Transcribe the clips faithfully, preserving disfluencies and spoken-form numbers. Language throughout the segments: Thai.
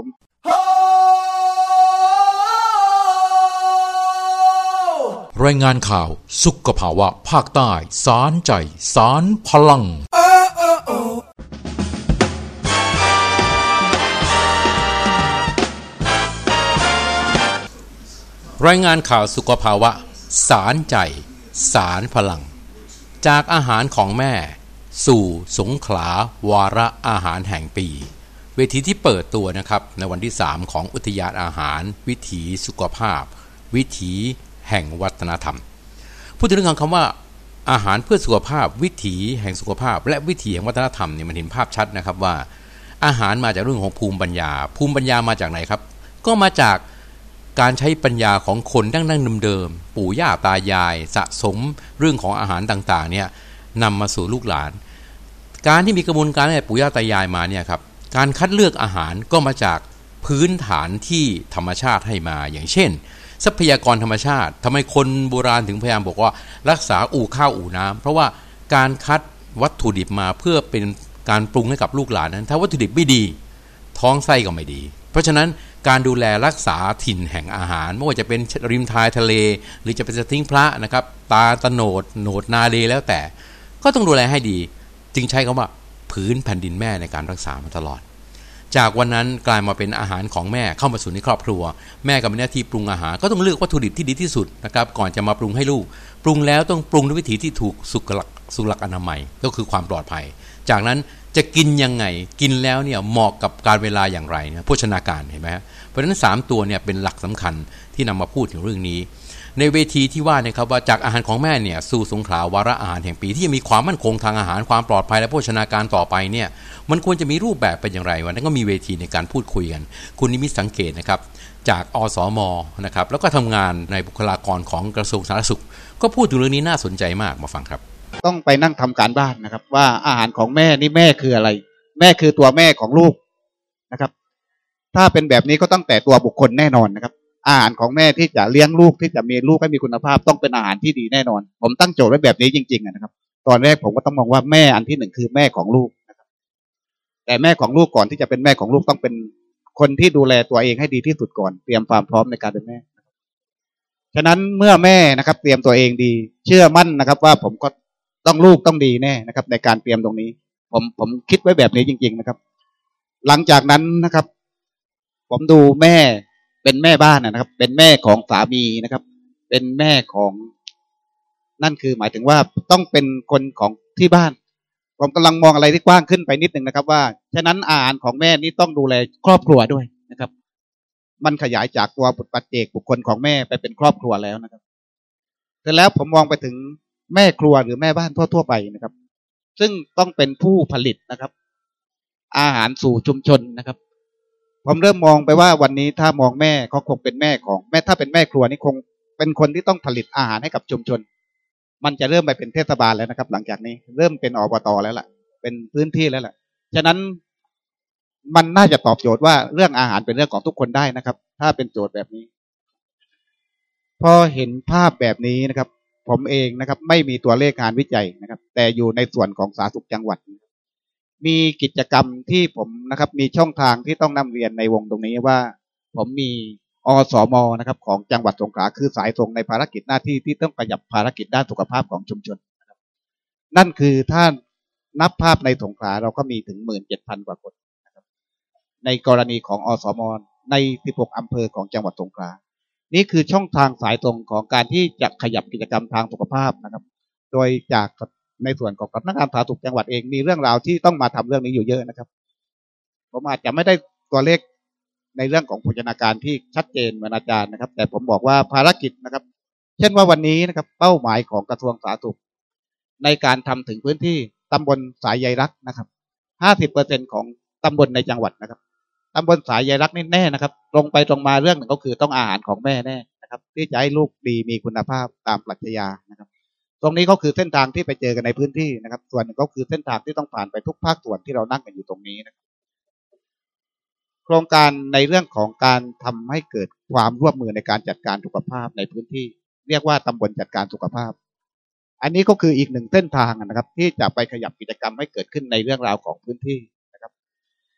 ผมรายงานข่าวสุขภาวะภาคใต้สารใจสารพลังรายงานข่าวสุขภาวะสารใจสารพลังจากอาหารของแม่สู่สงขลาวาระอาหารแห่งปีเวทีที่เปิดตัวนะครับในวันที่สามของอุทยานอาหารวิถีสุขภาพวิถีแห่งวัฒนธรรมพูดถึงเรื่องคำว่าอาหารเพื่อสุขภาพวิถีแห่งสุขภาพและวิถีแห่งวัฒนธรรมเนี่ยมันเห็นภาพชัดนะครับว่าอาหารมาจากเรื่องของภูมิปัญญาภูมิปัญญามาจากไหนครับก็มาจากการใช้ปัญญาของคนดั้งดั้งเดิมๆปู่ย่าตายายสะสมเรื่องของอาหารต่างๆเนี่ยนำมาสู่ลูกหลานการที่มีกระบวนการให้ปู่ย่าตายายมาเนี่ยครับการคัดเลือกอาหารก็มาจากพื้นฐานที่ธรรมชาติให้มาอย่างเช่นทรัพยากรธรรมชาติทำไมคนโบราณถึงพยายามบอกว่ารักษาอู่ข้าวอู่น้ำเพราะว่าการคัดวัตถุดิบมาเพื่อเป็นการปรุงให้กับลูกหลานนั้นถ้าวัตถุดิบไม่ดีท้องไส้ก็ไม่ดีเพราะฉะนั้นการดูแลรักษาถิ่นแห่งอาหารไม่ว่าจะเป็นริมทายทะเลหรือจะเป็นสทิ้งพระนะครับตาตะโนดโหนดนาเลแล้วแต่ก็ต้องดูแลให้ดีจึงใช้คำว่าผืนแผ่นดินแม่ในการรักษามาตลอดจากวันนั้นกลายมาเป็นอาหารของแม่เข้ามาสู่ในครอบครัวแม่ก็มีหน้าที่ปรุงอาหารก็ต้องเลือกวัตถุดิบที่ดีที่สุดนะครับก่อนจะมาปรุงให้ลูกปรุงแล้วต้องปรุงด้วยวิธีที่ถูกสุขลักษณ์สุขลักษณ์อนามัยก็คือความปลอดภัยจากนั้นจะกินยังไงกินแล้วเนี่ยเหมาะกับการเวลาอย่างไรเนี่ยโภชนาการเห็นไหมฮะเพราะฉะนั้นสามตัวเนี่ยเป็นหลักสำคัญที่นำมาพูดถึงเรื่องนี้ในเวทีที่ว่านะครับว่าจากอาหารของแม่เนี่ยสู่สงขลาวาระอาหารแห่งปีที่จะมีความมั่นคงทางอาหารความปลอดภัยและโภชนาการต่อไปเนี่ยมันควรจะมีรูปแบบเป็นอย่างไรวันนั้นก็มีเวทีในการพูดคุยกันคุณนิมิตสังเกตนะครับจากอสม.นะครับแล้วก็ทำงานในบุคลากรของกระทรวงสาธารณสุขก็พูดถึงเรื่องนี้น่าสนใจมากมาฟังครับต้องไปนั่งทำการบ้านนะครับว่าอาหารของแม่นี่แม่คืออะไรแม่คือตัวแม่ของลูกนะครับถ้าเป็นแบบนี้ก็ตั้งแต่ตัวบุคคลแน่นอนนะครับอาหารของแม่ที่จะเลี้ยงลูกที่จะมีลูกให้มีคุณภาพต้องเป็นอาหารที่ดีแน่นอนผมตั้งโจทย์ไว้แบบนี้จริงๆนะครับตอนแรกผมก็ต้องมองว่าแม่อันที่หนึ่งคือแม่ของลูกนะครับแต่แม่ของลูกก่อนที่จะเป็นแม่ของลูกต้องเป็นคนที่ดูแลตัวเองให้ดีที่สุดก่อนเตรียมความพร้อมในการเป็นแม่ฉะนั้นเมื่อแม่นะครับเตรียมตัวเองดีเชื่อมั่นนะครับว่าผมก็ต้องลูกต้องดีแน่นะครับในการเตรียมตรงนี้ผมผมคิดไว้แบบนี้จริงๆนะครับหลังจากนั้นนะครับผมดูแม่เป็นแม่บ้านนะครับเป็นแม่ของสามีนะครับเป็นแม่ของนั่นคือหมายถึงว่าต้องเป็นคนของที่บ้านผมกำลังมองอะไรที่กว้างขึ้นไปนิดนึงนะครับว่าฉะนั้นอาหารของแม่นี่ต้องดูแลครอบครัวด้วยนะครับมันขยายจากตัวปัจเจกบุคคลของแม่ไปเป็นครอบครัวแล้วนะครับเสร็จแล้วผมมองไปถึงแม่ครัวหรือแม่บ้านทั่วๆไปนะครับซึ่งต้องเป็นผู้ผลิตนะครับอาหารสู่ชุมชนนะครับผมเริ่มมองไปว่าวันนี้ถ้ามองแม่เขาคงเป็นแม่ของแม่ถ้าเป็นแม่ครัวนี่คงเป็นคนที่ต้องผลิตอาหารให้กับชุมชนมันจะเริ่มไปเป็นเทศบาลแล้วนะครับหลังจากนี้เริ่มเป็นอบต.แล้วล่ะเป็นพื้นที่แล้วล่ะฉะนั้นมันน่าจะตอบโจทย์ว่าเรื่องอาหารเป็นเรื่องของทุกคนได้นะครับถ้าเป็นโจทย์แบบนี้พอเห็นภาพแบบนี้นะครับผมเองนะครับไม่มีตัวเลขงานวิจัยนะครับแต่อยู่ในส่วนของสาธารณสุขจังหวัดมีกิจกรรมที่ผมนะครับมีช่องทางที่ต้องนำเรียนในวงตรงนี้ว่าผมมีอสม.นะครับของจังหวัดสงขลาคือสายตรงในภารกิจหน้าที่ที่ต้องขยับภารกิจด้านสุขภาพของชุมชนนะครับนั่นคือถ้านับภาพในสงขลาเราก็มีถึง หนึ่งหมื่นเจ็ดพัน กว่าคนนะครับในกรณีของอสม.ในสิบหกอำเภอของจังหวัดสงขลานี่คือช่องทางสายตรงของการที่จะขยับกิจกรรมทางสุขภาพนะครับโดยจากในส่วนของสำนักงานสาธารณสุขจังหวัดเองมีเรื่องราวที่ต้องมาทำเรื่องนี้อยู่เยอะนะครับผมอาจจะไม่ได้ตัวเลขในเรื่องของโภชนาการที่ชัดเจนเหมือนอาจารย์นะครับแต่ผมบอกว่าภารกิจนะครับเช่นว่าวันนี้นะครับเป้าหมายของกระทรวงสาธารณสุขในการทำถึงพื้นที่ตำบลสายใยรักนะครับ ห้าสิบเปอร์เซ็นต์ ของตำบลในจังหวัดนะครับตำบลสายใยรักนี่แน่นะครับตรงไปตรงมาเรื่องหนึ่งก็คือต้องอาหารของแม่แน่นะครับที่จะให้ลูกดีมีคุณภาพตามปรัชญานะครับตรงนี้ก็คือเส้นทางที่ไปเจอกันในพื้นที่นะครับส่วนหนึ่งก็คือเส้นทางที่ต้องผ่านไปทุกภาคส่วนที่เรานั่งกันอยู่ตรงนี้นะครับโครงการในเรื่องของการทำให้เกิดความร่วมมือในการจัดการสุขภาพในพื้นที่เรียกว่าตำบลจัดการสุขภาพอันนี้ก็คืออีกหนึ่งเส้นทางนะครับที่จะไปขยับกิจกรรมให้เกิดขึ้นในเรื่องราวของพื้นที่นะครับ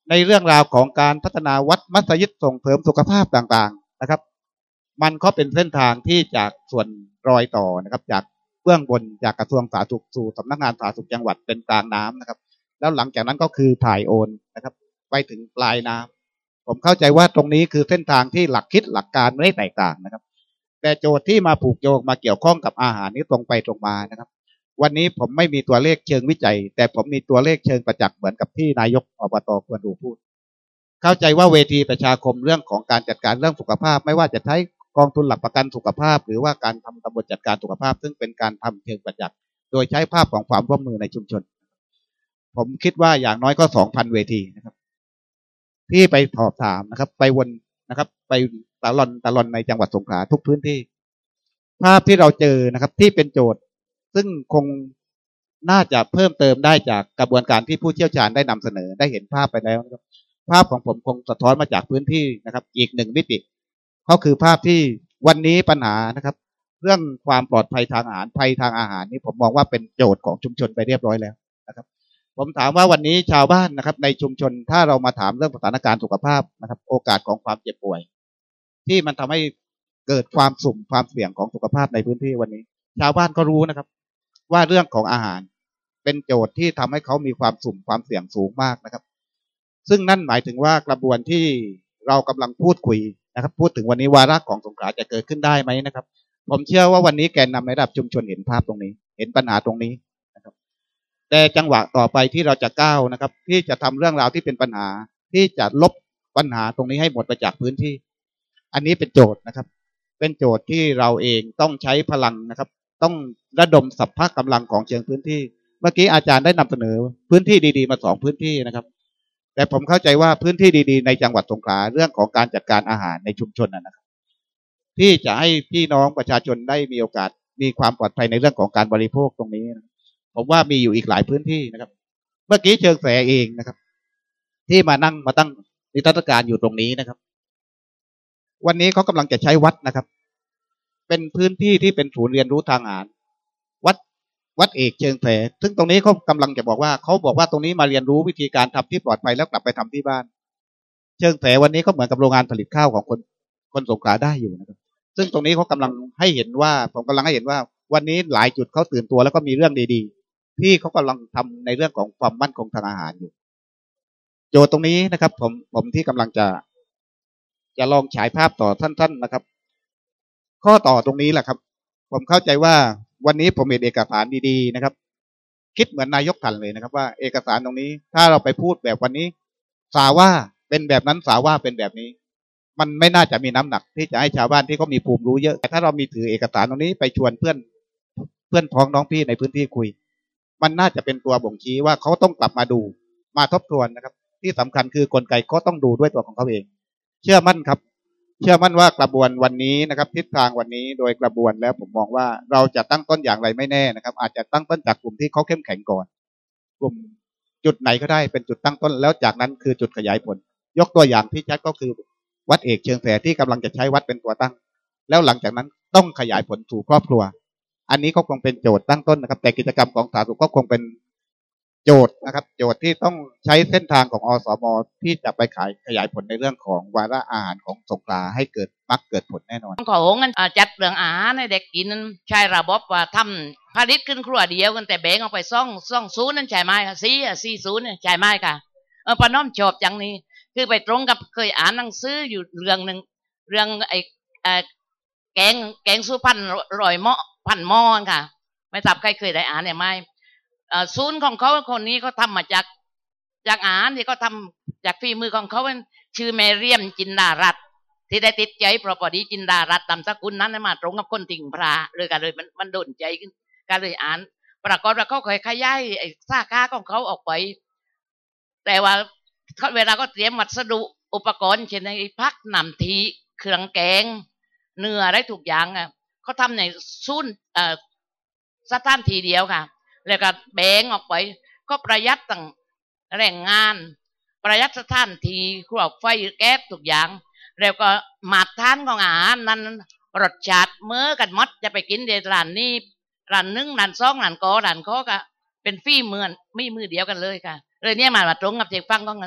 ในเรื่องราวของการพัฒนาวัดมัสยิดส่งเสริมสุขภาพต่างๆนะครับมันก็เป็นเส้นทางที่จากส่วนรอยต่อนะครับจากเบื้องบนจากกระทรวงสาธารณสุขสู่สำนักงานสาธารณสุขจังหวัดเป็นกลางน้ำนะครับแล้วหลังจากนั้นก็คือถ่ายโอนนะครับไปถึงปลายน้ำผมเข้าใจว่าตรงนี้คือเส้นทางที่หลักคิดหลักการไม่ได้แตกต่างนะครับแต่โจทย์ที่มาผูกโยงมาเกี่ยวข้องกับอาหารนี้ตรงไปตรงมานะครับวันนี้ผมไม่มีตัวเลขเชิงวิจัยแต่ผมมีตัวเลขเชิงประจักษ์เหมือนกับที่นายกอบต.ควรดูพูดเข้าใจว่าเวทีประชาคมเรื่องของการจัดการเรื่องสุขภาพไม่ว่าจะใช้กองทุนหลักประกันสุขภาพหรือว่าการทำตำบลจัดการสุขภาพซึ่งเป็นการทำเชิงประจักษ์โดยใช้ภาพของความร่วมมือในชุมชนผมคิดว่าอย่างน้อยก็สองพันเวทีนะครับที่ไปสอบถามนะครับไปวนนะครับไปตะลอนตะลอนในจังหวัดสงขลาทุกพื้นที่ภาพที่เราเจอนะครับที่เป็นโจทย์ซึ่งคงน่าจะเพิ่มเติมได้จากกระบวนการที่ผู้เชี่ยวชาญได้นำเสนอได้เห็นภาพไปแล้วนะครับภาพของผมคงสะท้อนมาจากพื้นที่นะครับอีกหนึ่งมิติก็คือภาพที่วันนี้ปัญหานะครับเรื่องความปลอดภัยทางอาหารภัยทางอาหารนี่ผมมองว่าเป็นโจทย์ของชุมชนไปเรียบร้อยแล้วนะครับผมถามว่าวันนี้ชาวบ้านนะครับในชุมชนถ้าเรามาถามเรื่องสถานการณ์สุขภาพนะครับโอกาสของความเจ็บป่วยที่มันทำให้เกิดความสุ่มความเสี่ยงของสุขภาพในพื้นที่วันนี้ชาวบ้านก็รู้นะครับว่าเรื่องของอาหารเป็นโจทย์ที่ทำให้เขามีความสุ่มความเสี่ยงสูงมากนะครับซึ่งนั่นหมายถึงว่ากระบวนที่เรากำลังพูดคุยนะครับพูดถึงวันนี้วาระของสงขลาจะเกิดขึ้นได้ไหมนะครับผมเชื่อว่าวันนี้แกนนำในระดับชุมชนเห็นภาพตรงนี้เห็นปัญหาตรงนี้นะครับแต่จังหวะต่อไปที่เราจะก้าวนะครับที่จะทำเรื่องราวที่เป็นปัญหาที่จะลบปัญหาตรงนี้ให้หมดไปจากพื้นที่อันนี้เป็นโจทย์นะครับเป็นโจทย์ที่เราเองต้องใช้พลังนะครับต้องระดมสรรพกำลังของเชิงพื้นที่เมื่อกี้อาจารย์ได้นำเสนอพื้นที่ดีๆมาสองพื้นที่นะครับแต่ผมเข้าใจว่าพื้นที่ดีๆในจังหวัดสงขลาเรื่องของการจัดการอาหารในชุมชนนะครับที่จะให้พี่น้องประชาชนได้มีโอกาสมีความปลอดภัยในเรื่องของการบริโภคตรงนี้นะผมว่ามีอยู่อีกหลายพื้นที่นะครับเมื่อกี้เชิงแสเองนะครับที่มานั่งมาตั้งนิทรรศการอยู่ตรงนี้นะครับวันนี้เขากำลังจะใช้วัดนะครับเป็นพื้นที่ที่เป็นศูนย์เรียนรู้ทางอาหารวัดวัดเอกเชิงแสซึ่งตรงนี้เขากำลังจะบอกว่าเขาบอกว่าตรงนี้มาเรียนรู้วิธีการทำที่ปลอดภัยแล้วกลับไปทำที่บ้านเชิงแสวันนี้ก็เหมือนกับโรงงานผลิตข้าวของคนคนสงขลาได้อยู่นะครับซึ่งตรงนี้เขากำลังให้เห็นว่าผมกำลังให้เห็นว่าวันนี้หลายจุดเขาตื่นตัวแล้วก็มีเรื่องดีๆที่เขากำลังทำในเรื่องของความมั่นคงทางอาหารอยู่โจทย์ตรงนี้นะครับผมผมที่กำลังจะจะลองฉายภาพต่อท่านๆนะครับข้อต่อตรงนี้แหละครับผมเข้าใจว่าวันนี้ผมเห็นเอกสารดีๆนะครับคิดเหมือนนายกทันเลยนะครับว่าเอกสารตรงนี้ถ้าเราไปพูดแบบวันนี้สาว่าเป็นแบบนั้นสาว่าเป็นแบบนี้มันไม่น่าจะมีน้ำหนักที่จะให้ชาวบ้านที่เขามีภูมิรู้เยอะแต่ถ้าเรามีถือเอกสารตรงนี้ไปชวนเพื่อนเพื่อนพ้องน้องพี่ในพื้นที่คุยมันน่าจะเป็นตัวบ่งชี้ว่าเขาต้องกลับมาดูมาทบทวนนะครับที่สำคัญคือกลไกเขาต้องดูด้วยตัวของเขาเองเชื่อมั่นครับเชื่อมั่นว่ากระบวนวันนี้นะครับทิศทางวันนี้โดยกระบวนแล้วผมมองว่าเราจะตั้งต้นอย่างไรไม่แน่นะครับอาจจะตั้งต้นจากกลุ่มที่เขาเข้มแข็งก่อนกลุ่มจุดไหนก็ได้เป็นจุดตั้งต้นแล้วจากนั้นคือจุดขยายผลยกตัวอย่างที่ชัดก็คือวัดเอกเชิงแสที่กำลังจะใช้วัดเป็นตัวตั้งแล้วหลังจากนั้นต้องขยายผลสู่ครอบครัวอันนี้ก็คงเป็นโจทย์ตั้งต้นนะครับแต่กิจกรรมของสาธารณสุขก็คงเป็นโจทย์นะครับโจทย์ที่ต้องใช้เส้นทางของอสมที่จะไปขายขยายผลในเรื่องของวาระอาหารของสงขลาให้เกิดมักเกิดผลแน่นอนของั้นจัดเรื่องอาหารให้เด็กกินนั้นใช้ระบบว่าทำผลิตขึ้นครัวเดียวกันแต่แบ่งออกไปซ่องซ่องศูนย์นั่นใช่ไหมค่ะสี่สี่ศูนย์ใช่ไหมค่ะเออปน้อมชอบจังนี้คือไปตรงกับเคยอ่านหนังสืออยู่เรื่องหนึ่งเรื่องไอ้แกงแกงสุพรรณร่อยหม้อพันหม้อค่ะไม่ทราบใครเคยได้อ่านเนี่ยไหมศูนย์ของเขาคนนี้เขาทำมาจากจากอาหารที่เขาทำจากฝีมือของเขาชื่อแมเรียมจินดารัตน์ที่ได้ติดใจเพราะพอดีจินดารัตน์ตามสกุลนั้นมาตรงกับคนติ่งพระเลยกันเลยมันมันโดนใจขึ้นก็เลยอ่านปรากฏว่าเขาเคยขยายไอ้สาขาของเขาออกไปแต่ว่าเวลาก็เตรียมวัสดุอุปกรณ์เช่นไอ้พักน้ำทีเครื่องแกงเนื้อได้ทุกอย่างอ่ะเขาทำในศูนย์เอ่อสถานที่เดียวค่ะแล้วก็แบ่งออกไปก็ประหยัดตั้งแรงงานประหยัดสถานที่ครัวไฟแก๊สทุกอย่างแล้วก็มาตรฐานของอาหารนั้นรสชาติเมื่อกันมดจะไปกินในร้านนี้ร้านหนึ่งร้านสองร้านกอร้านคอก็เป็นฝีมือไม่มือเดียวกันเลยค่ะเลยเนี่ยมาตรงกับเจ๊ฟังก็งั้น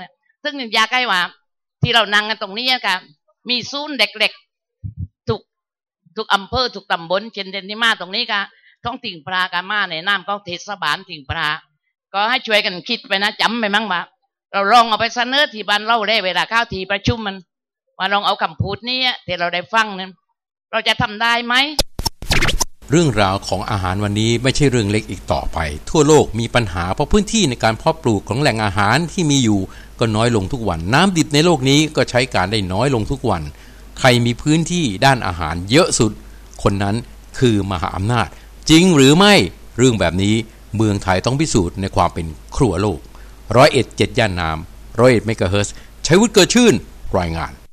ซึ่งอยากให้ว่าที่เรานั่งกันตรงนี้ค่ะมีศูนย์เด็กๆทุกทุกอำเภอทุกตำบลเช่นเดนที่มาตรงนี้ค่ะท้องถิ่นปลากามาในน้ำของเทศบาลถิ่นปลาก็ให้ช่วยกันคิดไปนะจำไปมั้งว่าเราลองเอาไปเสนอที่บ้านเราได้เวลาเข้าทีประชุมมันว่าลองเอาคำพูดนี้ที่เราได้ฟังนั้นเราจะทำได้ไหมเรื่องราวของอาหารวันนี้ไม่ใช่เรื่องเล็กอีกต่อไปทั่วโลกมีปัญหาเพราะพื้นที่ในการเพาะปลูกของแหล่งอาหารที่มีอยู่ก็น้อยลงทุกวันน้ำดิบในโลกนี้ก็ใช้การได้น้อยลงทุกวันใครมีพื้นที่ด้านอาหารเยอะสุดคนนั้นคือมหาอำนาจจริงหรือไม่เรื่องแบบนี้เมืองไทยต้องพิสูจน์ในความเป็นครัวโลกร้อยเอ็ดเจ็ดย่านน้ำร้อยเอ็ดเมกะเฮิรตซ์ชัยวุฒิเกิดชื่นรายงาน